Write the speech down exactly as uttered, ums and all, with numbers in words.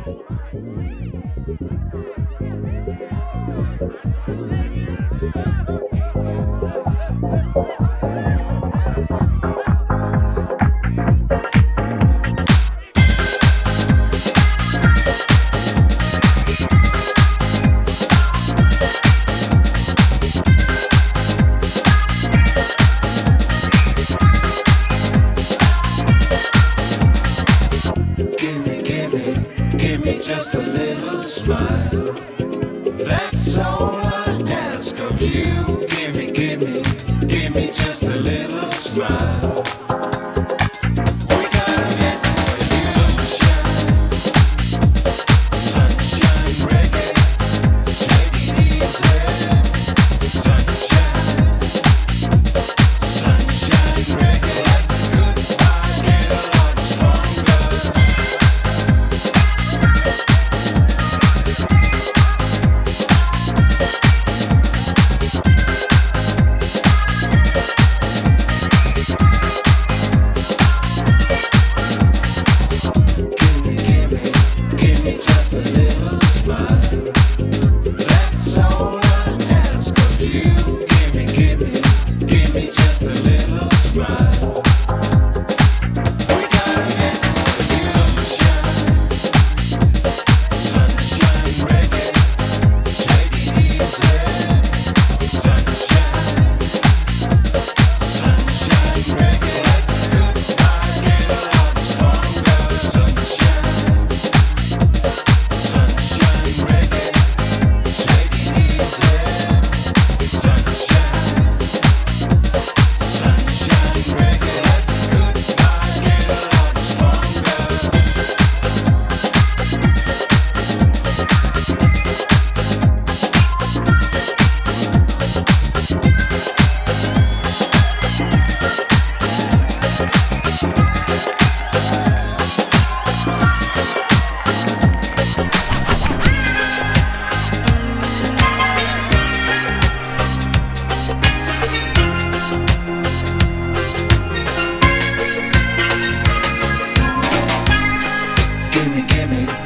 Give me just a little smile. That's all I ask of you. Give me, give me, give me just a little smile. We got a message for you. Sunshine, sunshine reggae, take it easy. Sunshine, sunshine reggae, let the good vibe get a lot stronger. Gimme, gimme